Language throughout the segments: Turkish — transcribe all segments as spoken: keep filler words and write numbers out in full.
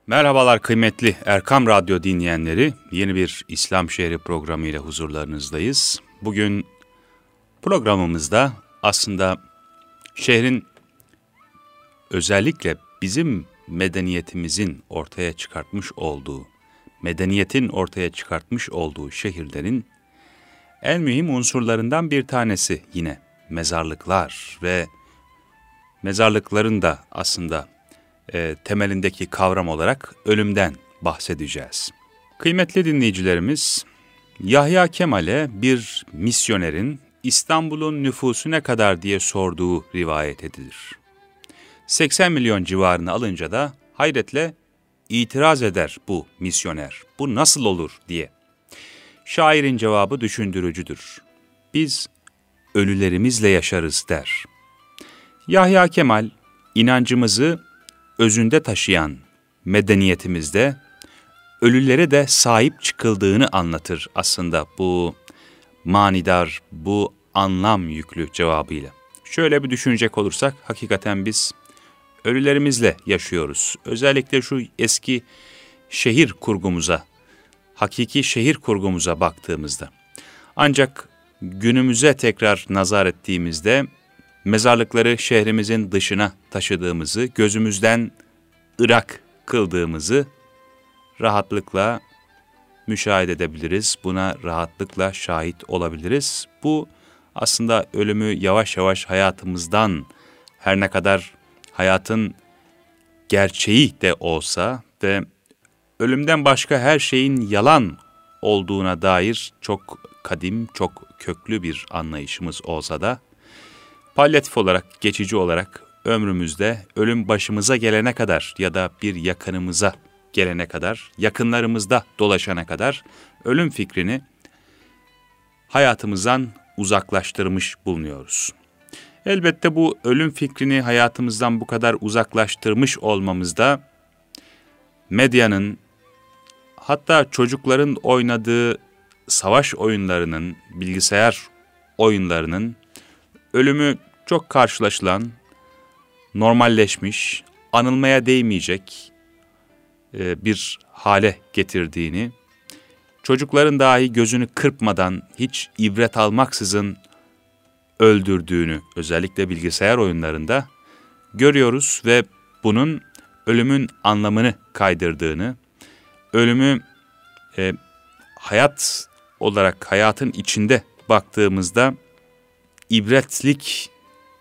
Merhabalar kıymetli Erkam Radyo dinleyenleri. Yeni bir İslam Şehri programı ile huzurlarınızdayız. Bugün programımızda aslında şehrin özellikle bizim medeniyetimizin ortaya çıkartmış olduğu, medeniyetin ortaya çıkartmış olduğu şehirlerin en mühim unsurlarından bir tanesi yine mezarlıklar ve mezarlıkların da aslında e, temelindeki kavram olarak ölümden bahsedeceğiz. Kıymetli dinleyicilerimiz, Yahya Kemal'e bir misyonerin İstanbul'un nüfusu ne kadar diye sorduğu rivayet edilir. seksen milyon civarını alınca da hayretle itiraz eder bu misyoner. Bu nasıl olur diye. Şairin cevabı düşündürücüdür. Biz ölülerimizle yaşarız der. Yahya Kemal inancımızı özünde taşıyan medeniyetimizde ölülere de sahip çıkıldığını anlatır aslında bu manidar, bu anlam yüklü cevabıyla. Şöyle bir düşünecek olursak hakikaten biz ölülerimizle yaşıyoruz. Özellikle şu eski şehir kurgumuza, hakiki şehir kurgumuza baktığımızda. Ancak günümüze tekrar nazar ettiğimizde mezarlıkları şehrimizin dışına taşıdığımızı, gözümüzden ırak kıldığımızı rahatlıkla müşahede edebiliriz. Buna rahatlıkla şahit olabiliriz. Bu aslında ölümü yavaş yavaş hayatımızdan, her ne kadar hayatın gerçeği de olsa ve ölümden başka her şeyin yalan olduğuna dair çok kadim, çok köklü bir anlayışımız olsa da, palyatif olarak, geçici olarak ömrümüzde ölüm başımıza gelene kadar ya da bir yakınımıza gelene kadar, yakınlarımızda dolaşana kadar ölüm fikrini hayatımızdan uzaklaştırmış bulunuyoruz. Elbette bu ölüm fikrini hayatımızdan bu kadar uzaklaştırmış olmamızda medyanın, hatta çocukların oynadığı savaş oyunlarının, bilgisayar oyunlarının ölümü çok karşılaşılan, normalleşmiş, anılmaya değmeyecek bir hale getirdiğini, çocukların dahi gözünü kırpmadan, hiç ibret almaksızın öldürdüğünü, özellikle bilgisayar oyunlarında görüyoruz ve bunun ölümün anlamını kaydırdığını, ölümü e, hayat olarak hayatın içinde baktığımızda ibretlik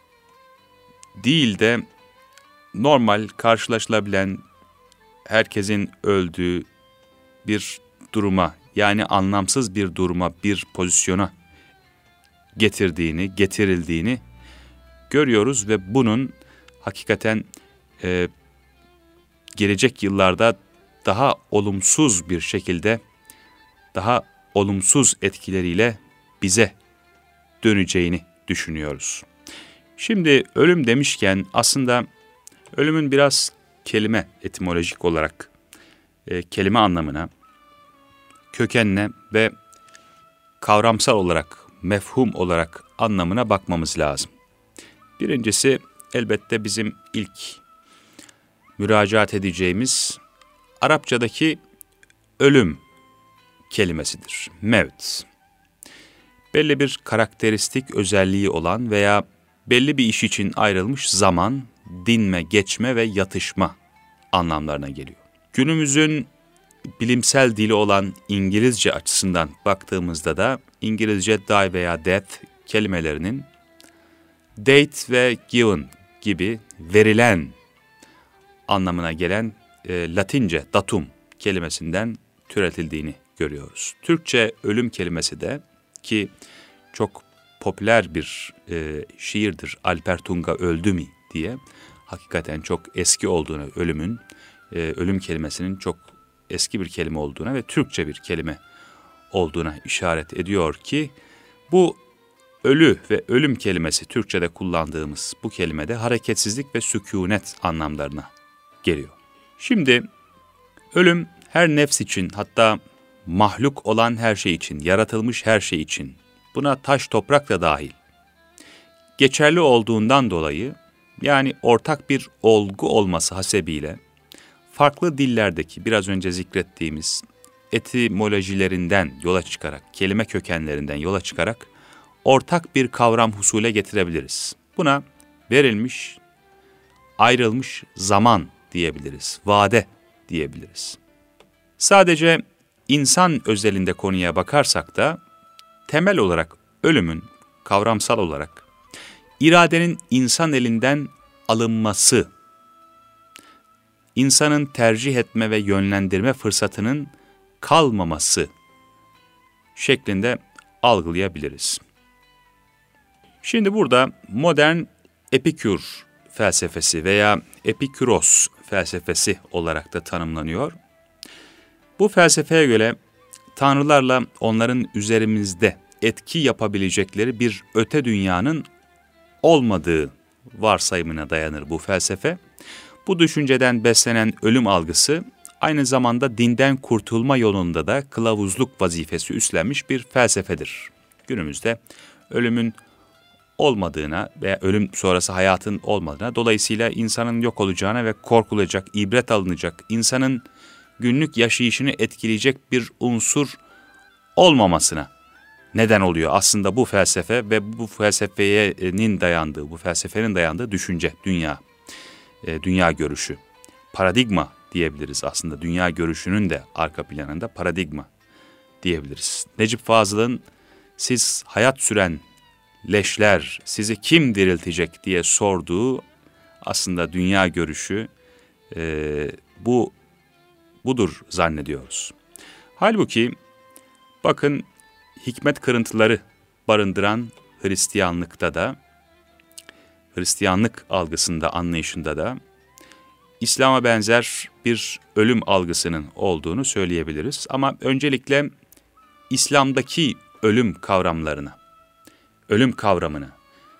değil de normal karşılaşılabilen herkesin öldüğü bir duruma, yani anlamsız bir duruma, bir pozisyona getirdiğini, getirildiğini görüyoruz ve bunun hakikaten e, gelecek yıllarda daha olumsuz bir şekilde, daha olumsuz etkileriyle bize döneceğini düşünüyoruz. Şimdi ölüm demişken aslında ölümün biraz kelime etimolojik olarak, e, kelime anlamına, kökenine ve kavramsal olarak, mefhum olarak anlamına bakmamız lazım. Birincisi elbette bizim ilk müracaat edeceğimiz Arapçadaki ölüm kelimesidir. Mevt. Belli bir karakteristik özelliği olan veya belli bir iş için ayrılmış zaman, dinme, geçme ve yatışma anlamlarına geliyor. Günümüzün bilimsel dili olan İngilizce açısından baktığımızda da İngilizce die veya death kelimelerinin date ve given gibi verilen anlamına gelen e, Latince datum kelimesinden türetildiğini görüyoruz. Türkçe ölüm kelimesi de ki çok popüler bir e, şiirdir. Alper Tunga öldü mü diye. Hakikaten çok eski olduğunu, ölümün, e, ölüm kelimesinin çok eski bir kelime olduğuna ve Türkçe bir kelime olduğuna işaret ediyor ki bu ölü ve ölüm kelimesi Türkçe'de kullandığımız bu kelimede hareketsizlik ve sükûnet anlamlarına geliyor. Şimdi ölüm her nefs için, hatta mahluk olan her şey için, yaratılmış her şey için, buna taş toprak da dahil, geçerli olduğundan dolayı, yani ortak bir olgu olması hasebiyle farklı dillerdeki biraz önce zikrettiğimiz etimolojilerinden yola çıkarak, kelime kökenlerinden yola çıkarak ortak bir kavram husule getirebiliriz. Buna verilmiş, ayrılmış zaman diyebiliriz, vade diyebiliriz. Sadece insan özelinde konuya bakarsak da temel olarak ölümün kavramsal olarak iradenin insan elinden alınması, insanın tercih etme ve yönlendirme fırsatının kalmaması şeklinde algılayabiliriz. Şimdi burada modern Epikür felsefesi veya Epikuros felsefesi olarak da tanımlanıyor. Bu felsefeye göre tanrılarla onların üzerimizde etki yapabilecekleri bir öte dünyanın olmadığı varsayımına dayanır bu felsefe. Bu düşünceden beslenen ölüm algısı aynı zamanda dinden kurtulma yolunda da kılavuzluk vazifesi üstlenmiş bir felsefedir. Günümüzde ölümün olmadığına veya ölüm sonrası hayatın olmadığına, dolayısıyla insanın yok olacağına ve korkulacak, ibret alınacak, insanın günlük yaşayışını etkileyecek bir unsur olmamasına neden oluyor aslında bu felsefe ve bu felsefenin dayandığı, bu felsefenin dayandığı düşünce, dünya, e, dünya görüşü, paradigma diyebiliriz aslında. Dünya görüşünün de arka planında paradigma diyebiliriz. Necip Fazıl'ın siz hayat süren leşler sizi kim diriltecek diye sorduğu aslında dünya görüşü e, bu budur zannediyoruz. Halbuki bakın hikmet kırıntıları barındıran Hristiyanlıkta da, Hristiyanlık algısında, anlayışında da İslam'a benzer bir ölüm algısının olduğunu söyleyebiliriz. Ama öncelikle İslam'daki ölüm kavramlarına, ölüm kavramını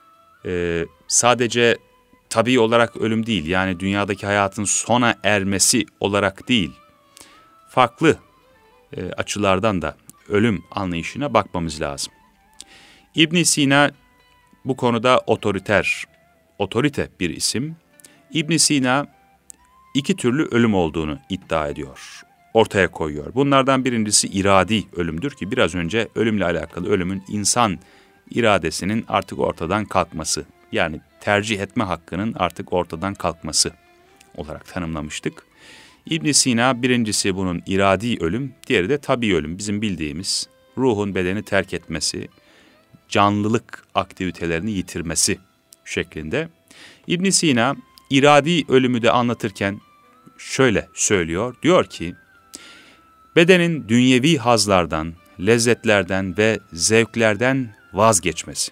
e, sadece tabii olarak ölüm değil, yani dünyadaki hayatın sona ermesi olarak değil, farklı e, açılardan da ölüm anlayışına bakmamız lazım. İbn Sina bu konuda otoriter, otorite bir isim. İbn Sina iki türlü ölüm olduğunu iddia ediyor, ortaya koyuyor. Bunlardan birincisi iradi ölümdür ki biraz önce ölümle alakalı ölümün insan iradesinin artık ortadan kalkması, yani tercih etme hakkının artık ortadan kalkması olarak tanımlamıştık. İbn Sina birincisi bunun iradi ölüm, diğeri de tabii ölüm. Bizim bildiğimiz ruhun bedeni terk etmesi, canlılık aktivitelerini yitirmesi şeklinde. İbn Sina iradi ölümü de anlatırken şöyle söylüyor. Diyor ki, bedenin dünyevi hazlardan, lezzetlerden ve zevklerden vazgeçmesi.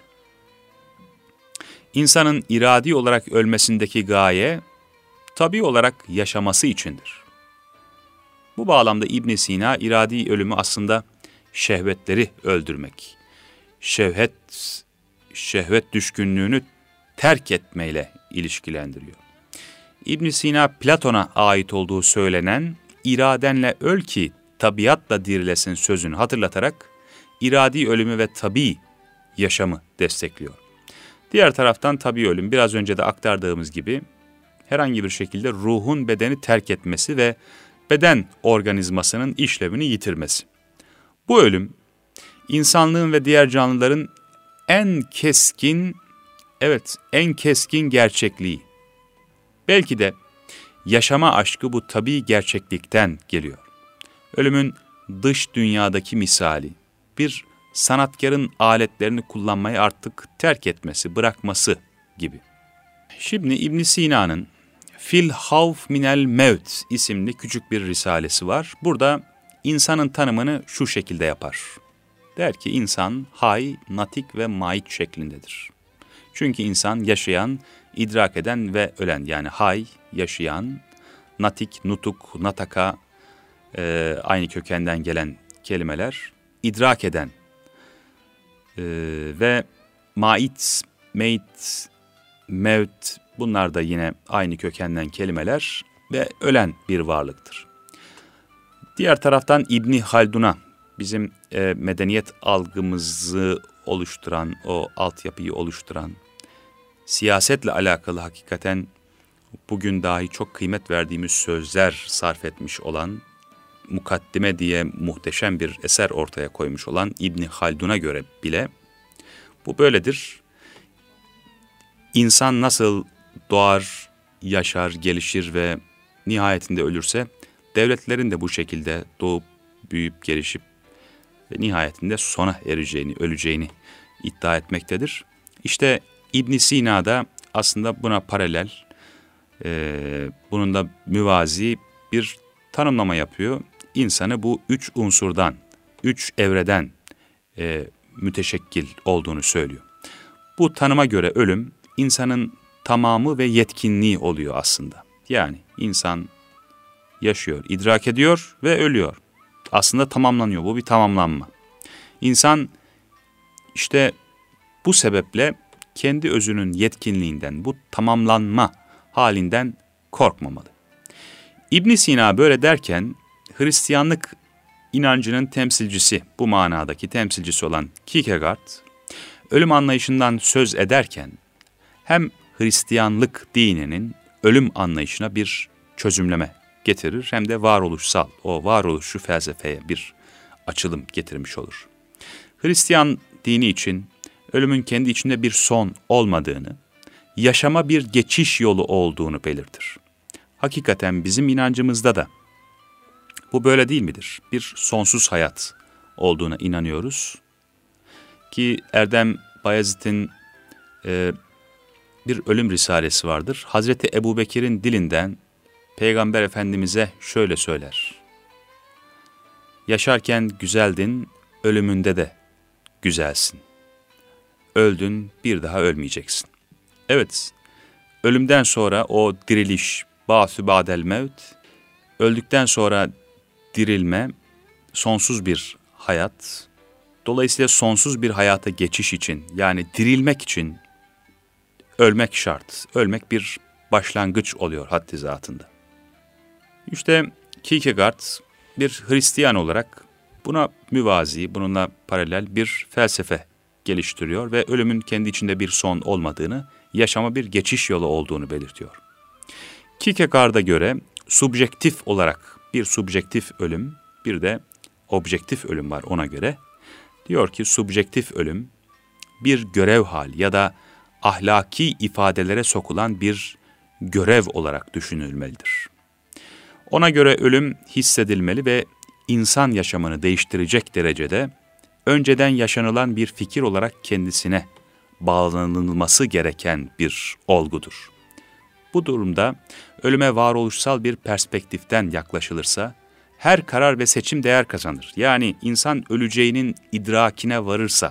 İnsanın iradi olarak ölmesindeki gaye, tabii olarak yaşaması içindir. Bu bağlamda İbn Sina iradi ölümü aslında şehvetleri öldürmek, şehvet, şehvet düşkünlüğünü terk etmeyle ilişkilendiriyor. İbn Sina Platon'a ait olduğu söylenen iradenle öl ki tabiatla dirilesin sözünü hatırlatarak iradi ölümü ve tabii yaşamı destekliyor. Diğer taraftan tabii ölüm biraz önce de aktardığımız gibi herhangi bir şekilde ruhun bedeni terk etmesi ve beden organizmasının işlevini yitirmesi. Bu ölüm insanlığın ve diğer canlıların en keskin, evet en keskin gerçekliği. Belki de yaşama aşkı bu tabii gerçeklikten geliyor. Ölümün dış dünyadaki misali, bir sanatkarın aletlerini kullanmayı artık terk etmesi, bırakması gibi. Şimdi İbn Sina'nın Fil Havf Minel Mevt isimli küçük bir risalesi var. Burada insanın tanımını şu şekilde yapar. Der ki insan hay, natik ve mait şeklindedir. Çünkü insan yaşayan, idrak eden ve ölen, yani hay, yaşayan, natik, nutuk, nataka e, aynı kökenden gelen kelimeler, idrak eden e, ve mait, meit, mevt, bunlar da yine aynı kökenden kelimeler ve ölen bir varlıktır. Diğer taraftan İbni Haldun'a, bizim e, medeniyet algımızı oluşturan, o altyapıyı oluşturan, siyasetle alakalı hakikaten bugün dahi çok kıymet verdiğimiz sözler sarf etmiş olan, Mukaddime diye muhteşem bir eser ortaya koymuş olan İbni Haldun'a göre bile bu böyledir. İnsan nasıl doğar, yaşar, gelişir ve nihayetinde ölürse, devletlerin de bu şekilde doğup, büyüyüp, gelişip ve nihayetinde sona ereceğini, öleceğini iddia etmektedir. İşte İbn Sina da aslında buna paralel, e, bunun da müvazi bir tanımlama yapıyor. İnsanı bu üç unsurdan, üç evreden e, müteşekkil olduğunu söylüyor. Bu tanıma göre ölüm, insanın tamamı ve yetkinliği oluyor aslında. Yani insan yaşıyor, idrak ediyor ve ölüyor. Aslında tamamlanıyor, bu bir tamamlanma. İnsan işte bu sebeple kendi özünün yetkinliğinden, bu tamamlanma halinden korkmamalı. İbn Sina böyle derken Hristiyanlık inancının temsilcisi, bu manadaki temsilcisi olan Kierkegaard, ölüm anlayışından söz ederken hem Hristiyanlık dininin ölüm anlayışına bir çözümleme getirir hem de varoluşsal, o varoluşçu felsefeye bir açılım getirmiş olur. Hristiyan dini için ölümün kendi içinde bir son olmadığını, yaşama bir geçiş yolu olduğunu belirtir. Hakikaten bizim inancımızda da bu böyle değil midir? Bir sonsuz hayat olduğuna inanıyoruz. Ki Erdem Bayezid'in e, bir ölüm risalesi vardır. Hazreti Ebubekir'in dilinden Peygamber Efendimiz'e şöyle söyler: yaşarken güzeldin, ölümünde de güzelsin. Öldün, bir daha ölmeyeceksin. Evet, ölümden sonra o diriliş, ba'sü ba'del mevt, öldükten sonra dirilme, sonsuz bir hayat. Dolayısıyla sonsuz bir hayata geçiş için, yani dirilmek için ölmek şart. Ölmek bir başlangıç oluyor haddi zatında. İşte Kierkegaard bir Hristiyan olarak buna müvazi, bununla paralel bir felsefe geliştiriyor ve ölümün kendi içinde bir son olmadığını, yaşama bir geçiş yolu olduğunu belirtiyor. Kierkegaard'a göre subjektif olarak bir subjektif ölüm, bir de objektif ölüm var ona göre. Diyor ki subjektif ölüm bir görev hali ya da ahlaki ifadelere sokulan bir görev olarak düşünülmelidir. Ona göre ölüm hissedilmeli ve insan yaşamını değiştirecek derecede önceden yaşanılan bir fikir olarak kendisine bağlanılması gereken bir olgudur. Bu durumda ölüme varoluşsal bir perspektiften yaklaşılırsa her karar ve seçim değer kazanır. Yani insan öleceğinin idrakine varırsa,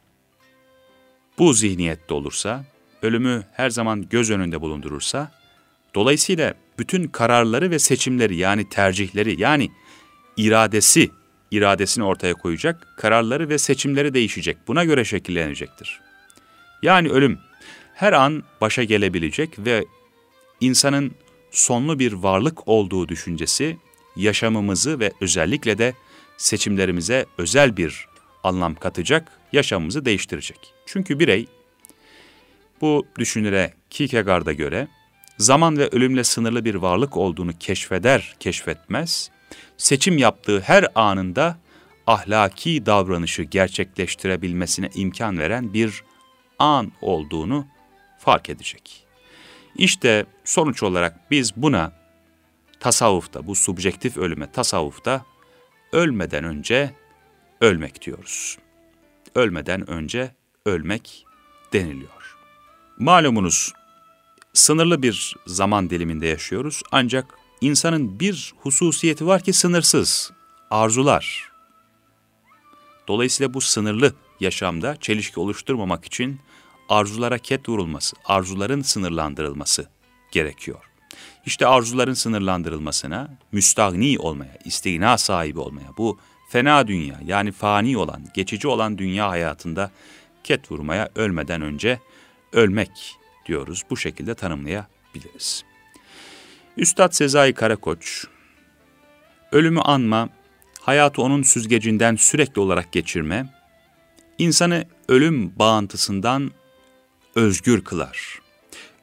bu zihniyette olursa, ölümü her zaman göz önünde bulundurursa, dolayısıyla bütün kararları ve seçimleri, yani tercihleri, yani iradesi, iradesini ortaya koyacak, kararları ve seçimleri değişecek, buna göre şekillenecektir. Yani ölüm her an başa gelebilecek ve insanın sonlu bir varlık olduğu düşüncesi, yaşamımızı ve özellikle de seçimlerimize özel bir anlam katacak, yaşamımızı değiştirecek. Çünkü birey, bu düşünüre Kierkegaard'a göre, zaman ve ölümle sınırlı bir varlık olduğunu keşfeder, keşfetmez, seçim yaptığı her anında ahlaki davranışı gerçekleştirebilmesine imkan veren bir an olduğunu fark edecek. İşte sonuç olarak biz buna tasavvufta, bu subjektif ölüme tasavvufta ölmeden önce ölmek diyoruz. Ölmeden önce ölmek deniliyor. Malumunuz sınırlı bir zaman diliminde yaşıyoruz ancak insanın bir hususiyeti var ki sınırsız, arzular. Dolayısıyla bu sınırlı yaşamda çelişki oluşturmamak için arzulara ket vurulması, arzuların sınırlandırılması gerekiyor. İşte arzuların sınırlandırılmasına, müstahni olmaya, istigna sahibi olmaya, bu fena dünya yani fani olan, geçici olan dünya hayatında ket vurmaya ölmeden önce ölmek diyoruz. Bu şekilde tanımlayabiliriz. Üstad Sezai Karakoç, ölümü anma, hayatı onun süzgecinden sürekli olarak geçirme, insanı ölüm bağıntısından özgür kılar.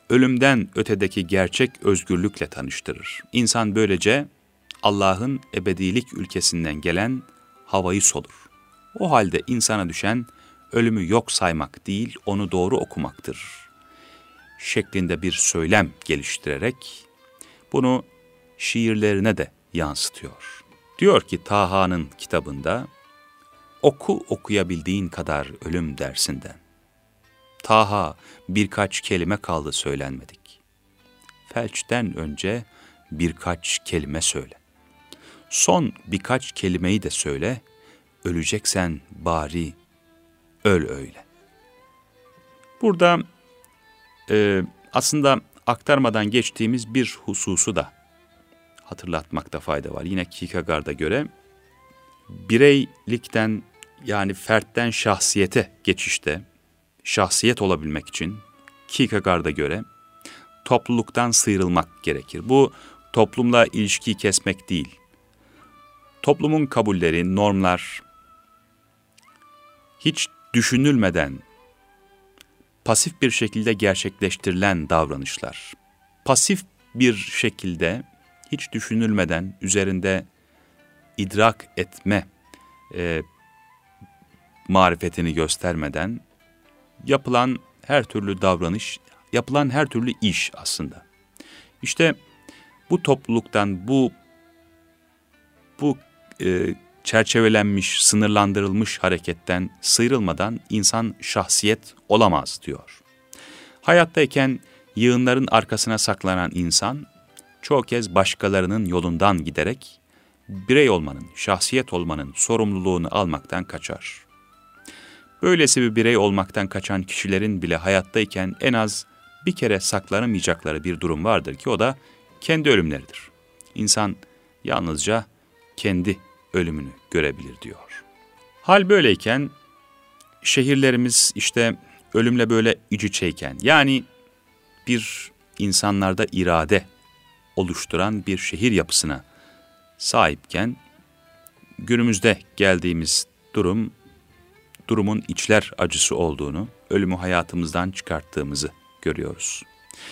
ölümden ötedeki gerçek özgürlükle tanıştırır. İnsan böylece Allah'ın ebedilik ülkesinden gelen havayı solur. O halde insana düşen ölümü yok saymak değil, onu doğru okumaktır şeklinde bir söylem geliştirerek bunu şiirlerine de yansıtıyor. Diyor ki Taha'nın kitabında, oku okuyabildiğin kadar ölüm dersinden. Taha, birkaç kelime kaldı söylenmedik. Felçten önce birkaç kelime söyle. Son birkaç kelimeyi de söyle, öleceksen bari öl öyle. Burada e, aslında aktarmadan geçtiğimiz bir hususu da hatırlatmakta fayda var. Yine Kierkegaard'a göre bireylikten, yani fertten şahsiyete geçişte, şahsiyet olabilmek için Kierkegaard'a göre topluluktan sıyrılmak gerekir. Bu toplumla ilişkiyi kesmek değil. Toplumun kabulleri, normlar hiç düşünülmeden pasif bir şekilde gerçekleştirilen davranışlar. Pasif bir şekilde hiç düşünülmeden üzerinde idrak etme e, marifetini göstermeden yapılan her türlü davranış, yapılan her türlü iş aslında. İşte bu topluluktan, bu bu e, çerçevelenmiş, sınırlandırılmış hareketten sıyrılmadan insan şahsiyet olamaz diyor. Hayattayken yığınların arkasına saklanan insan, çoğu kez başkalarının yolundan giderek birey olmanın, şahsiyet olmanın sorumluluğunu almaktan kaçar. Böylesi bir birey olmaktan kaçan kişilerin bile hayattayken en az bir kere saklanamayacakları bir durum vardır ki o da kendi ölümleridir. İnsan yalnızca kendi ölümünü görebilir diyor. Hal böyleyken şehirlerimiz işte ölümle böyle iç içeyken, yani bir insanlarda irade oluşturan bir şehir yapısına sahipken günümüzde geldiğimiz durum, durumun içler acısı olduğunu, ölümü hayatımızdan çıkarttığımızı görüyoruz.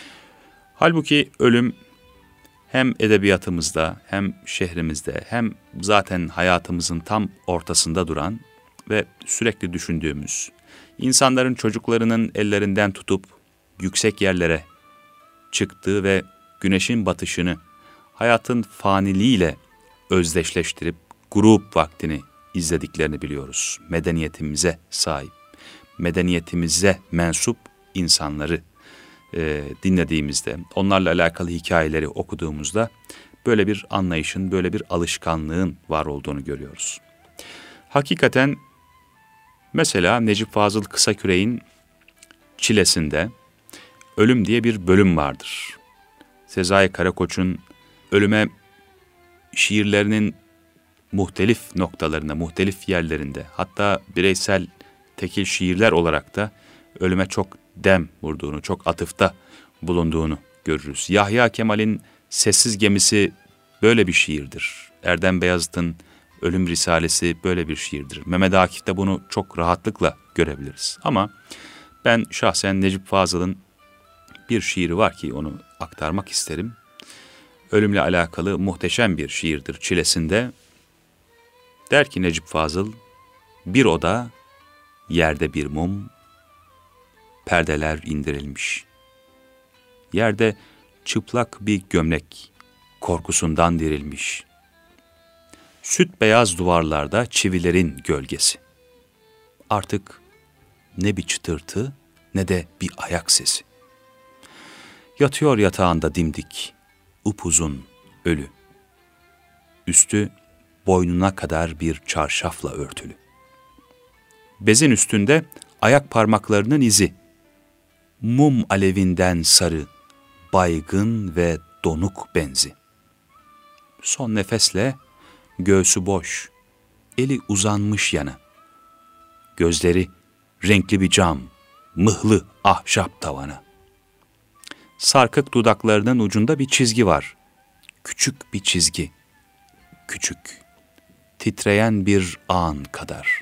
Halbuki ölüm hem edebiyatımızda, hem şehrimizde, hem zaten hayatımızın tam ortasında duran ve sürekli düşündüğümüz, insanların çocuklarının ellerinden tutup yüksek yerlere çıktığı ve güneşin batışını hayatın faniliğiyle özdeşleştirip grup vaktini izlediklerini biliyoruz. Medeniyetimize sahip, medeniyetimize mensup insanları e, dinlediğimizde, onlarla alakalı hikayeleri okuduğumuzda böyle bir anlayışın, böyle bir alışkanlığın var olduğunu görüyoruz. Hakikaten mesela Necip Fazıl Kısaküre'nin Çilesinde ölüm diye bir bölüm vardır. Sezai Karakoç'un ölüme şiirlerinin muhtelif noktalarında, muhtelif yerlerinde, hatta bireysel tekil şiirler olarak da ölüme çok dem vurduğunu, çok atıfta bulunduğunu görürüz. Yahya Kemal'in Sessiz Gemisi böyle bir şiirdir. Erdem Beyazıt'ın Ölüm Risalesi böyle bir şiirdir. Mehmet Akif'te bunu çok rahatlıkla görebiliriz. Ama ben şahsen Necip Fazıl'ın bir şiiri var ki onu aktarmak isterim. Ölümle alakalı muhteşem bir şiirdir Çilesinde. Der ki Necip Fazıl, bir oda, yerde bir mum, perdeler indirilmiş. Yerde çıplak bir gömlek, korkusundan dirilmiş. Süt beyaz duvarlarda çivilerin gölgesi. Artık ne bir çıtırtı ne de bir ayak sesi. Yatıyor yatağında dimdik, upuzun, ölü. Üstü boynuna kadar bir çarşafla örtülü. Bezin üstünde ayak parmaklarının izi. Mum alevinden sarı, baygın ve donuk benzi. Son nefesle göğsü boş, eli uzanmış yana. Gözleri renkli bir cam, mıhlı ahşap tavana. Sarkık dudaklarının ucunda bir çizgi var. Küçük bir çizgi, küçük, titreyen bir an kadar.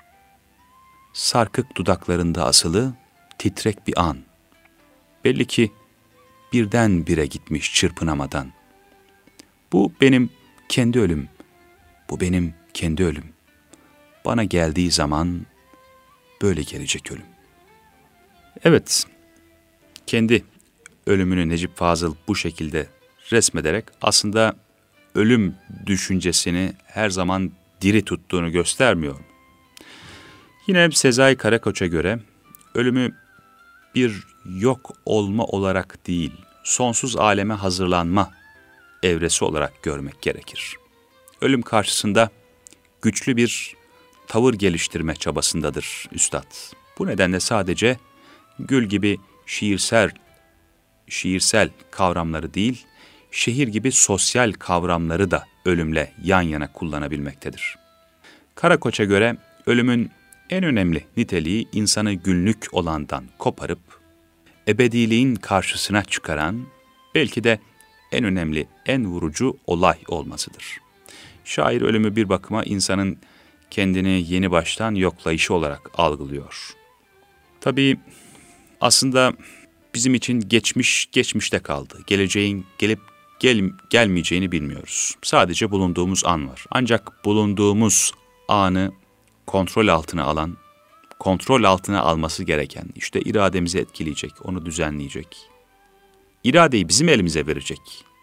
Sarkık dudaklarında asılı, titrek bir an. Belli ki birden bire gitmiş çırpınamadan. Bu benim kendi ölüm, bu benim kendi ölüm. Bana geldiği zaman böyle gelecek ölüm. Evet, kendi ölümünü Necip Fazıl bu şekilde resmederek aslında ölüm düşüncesini her zaman diri tuttuğunu göstermiyor. Yine Sezai Karakoç'a göre ölümü bir yok olma olarak değil, sonsuz aleme hazırlanma evresi olarak görmek gerekir. Ölüm karşısında güçlü bir tavır geliştirme çabasındadır üstad. Bu nedenle sadece gül gibi şiirsel, şiirsel kavramları değil, şehir gibi sosyal kavramları da ölümle yan yana kullanabilmektedir. Karakoç'a göre ölümün en önemli niteliği insanı günlük olandan koparıp ebediliğin karşısına çıkaran, belki de en önemli, en vurucu olay olmasıdır. Şair ölümü bir bakıma insanın kendini yeni baştan yoklayışı olarak algılıyor. Tabii aslında bizim için geçmiş geçmişte kaldı. Geleceğin gelip gel, gelmeyeceğini bilmiyoruz. Sadece bulunduğumuz an var. Ancak bulunduğumuz anı kontrol altına alan, kontrol altına alması gereken, işte irademizi etkileyecek, onu düzenleyecek, iradeyi bizim elimize verecek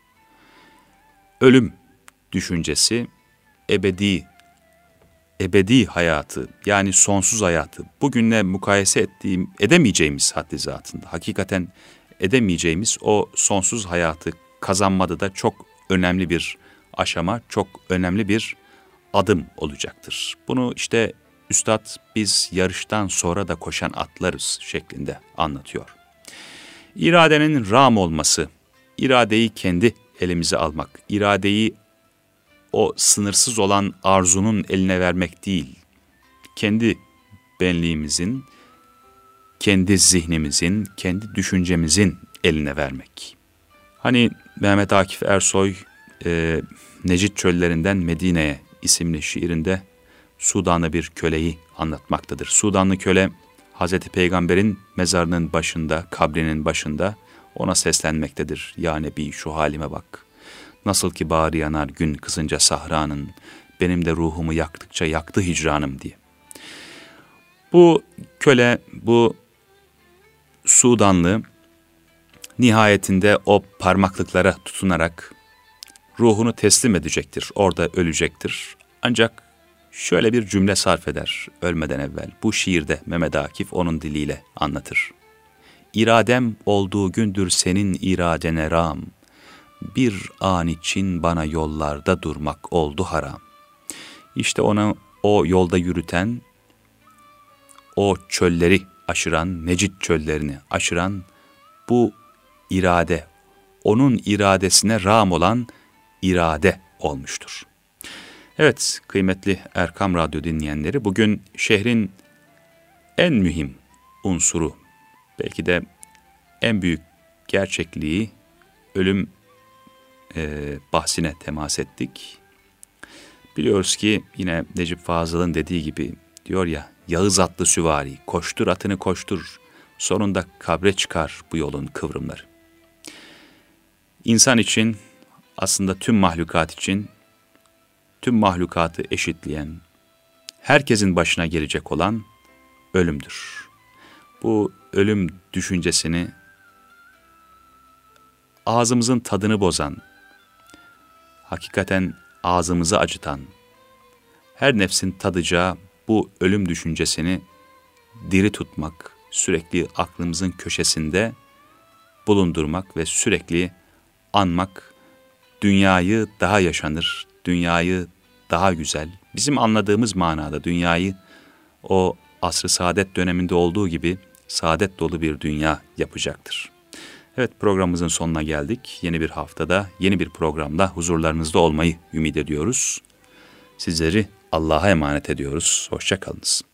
ölüm düşüncesi, ebedi, ebedi hayatı, yani sonsuz hayatı, bugünle mukayese ettiğim, edemeyeceğimiz haddi zatında, hakikaten edemeyeceğimiz o sonsuz hayatı kazanmada da çok önemli bir aşama, çok önemli bir adım olacaktır. Bunu işte üstad biz yarıştan sonra da koşan atlarız şeklinde anlatıyor. İradenin rağm olması, iradeyi kendi elimize almak, iradeyi o sınırsız olan arzunun eline vermek değil, kendi benliğimizin, kendi zihnimizin, kendi düşüncemizin eline vermek. Hani Mehmet Akif Ersoy, e, Necid Çöllerinden Medine'ye isimli şiirinde Sudanlı bir köleyi anlatmaktadır. Sudanlı köle, Hazreti Peygamber'in mezarının başında, kabrinin başında ona seslenmektedir. Ya Nebi şu halime bak. Nasıl ki bağrı yanar gün kızınca sahranın, benim de ruhumu yaktıkça yaktı hicranım diye. Bu köle, bu Sudanlı nihayetinde o parmaklıklara tutunarak ruhunu teslim edecektir, orada ölecektir. Ancak şöyle bir cümle sarf eder ölmeden evvel. Bu şiirde Mehmet Akif onun diliyle anlatır. İradem olduğu gündür senin iradene ram, bir an için bana yollarda durmak oldu haram. İşte onu o yolda yürüten, o çölleri aşıran, Necid çöllerini aşıran bu irade, onun iradesine rağm olan irade olmuştur. Evet, kıymetli Erkam Radyo dinleyenleri, bugün şehrin en mühim unsuru, belki de en büyük gerçekliği, ölüm e, bahsine temas ettik. Biliyoruz ki yine Necip Fazıl'ın dediği gibi diyor ya, Yağız atlı süvari, koştur atını koştur, sonunda kabre çıkar bu yolun kıvrımları. İnsan için, aslında tüm mahlukat için, tüm mahlukatı eşitleyen, herkesin başına gelecek olan ölümdür. Bu ölüm düşüncesini ağzımızın tadını bozan, hakikaten ağzımızı acıtan, her nefsin tadacağı bu ölüm düşüncesini diri tutmak, sürekli aklımızın köşesinde bulundurmak ve sürekli anmak, dünyayı daha yaşanır, dünyayı daha güzel, bizim anladığımız manada dünyayı o asr-ı saadet döneminde olduğu gibi saadet dolu bir dünya yapacaktır. Evet, programımızın sonuna geldik. Yeni bir haftada, yeni bir programda huzurlarınızda olmayı ümit ediyoruz. Sizleri Allah'a emanet ediyoruz. Hoşça kalınız.